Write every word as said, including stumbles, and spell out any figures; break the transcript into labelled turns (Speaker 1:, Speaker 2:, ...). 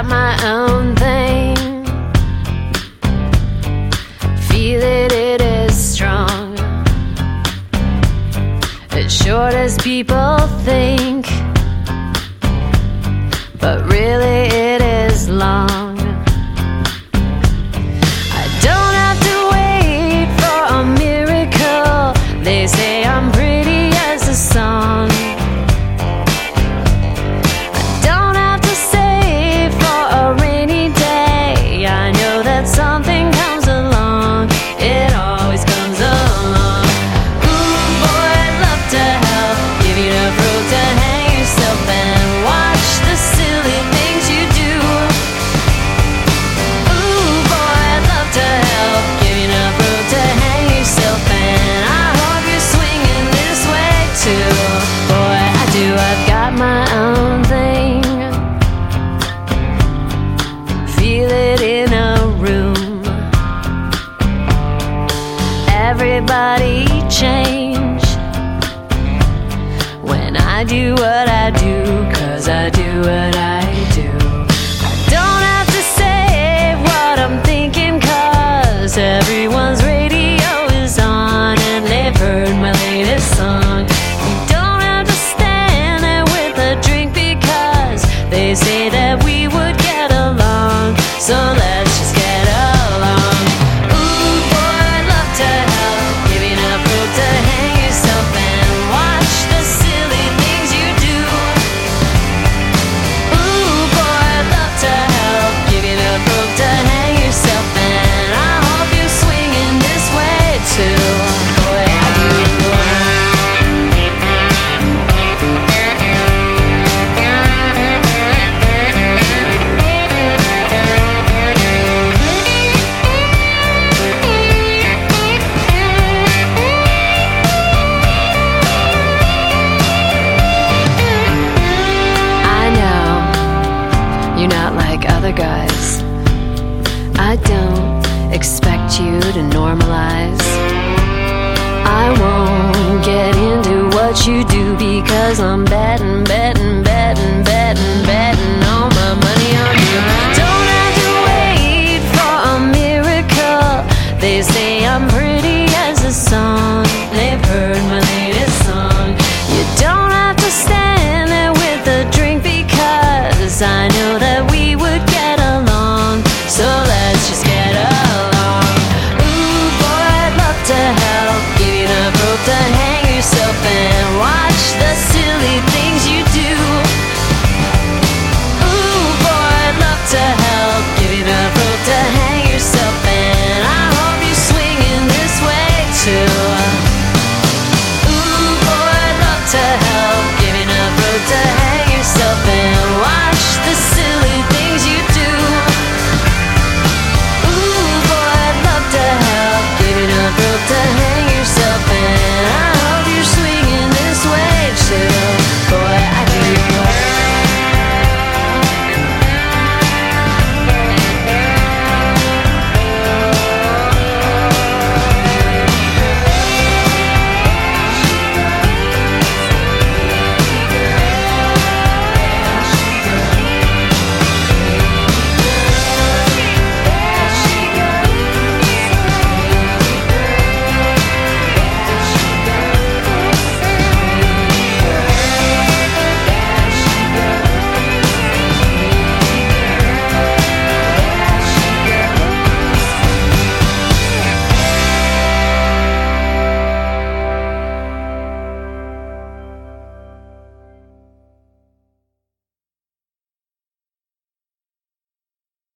Speaker 1: got my own thing. Feel it, it is strong. As short as people think, but really it is long. I don't have to wait for a miracle. They say I'm pretty as a song. I don't have to save for a rainy day. I know that something comes along. It always comes along. Ooh, boy, I'd love to help. Give you enough rope to hang yourself and watch the silly things you do. Ooh, boy, I'd love to help. Give you enough rope to hang yourself and I hope you're swinging this way too. Boy, I do, I've got my own thing. Feel it in a room. Everybody change when I do what I do, 'cause I do what I do. I don't have to say what I'm thinking, 'cause everyone's radio is on and they've heard my latest song. You don't have to stand there with a drink, because they say that we would get along. So let's just get along. Ooh, boy, I'd love to help. Give you enough rope to hang yourself and watch the silly things you do. Ooh, boy, I'd love to help. Give you enough rope to hang yourself and I hope you're swinging this way too. Boy, I do. I know you're not like other guys. I don't expect you to normalize. I won't get into what you do, because I'm betting, betting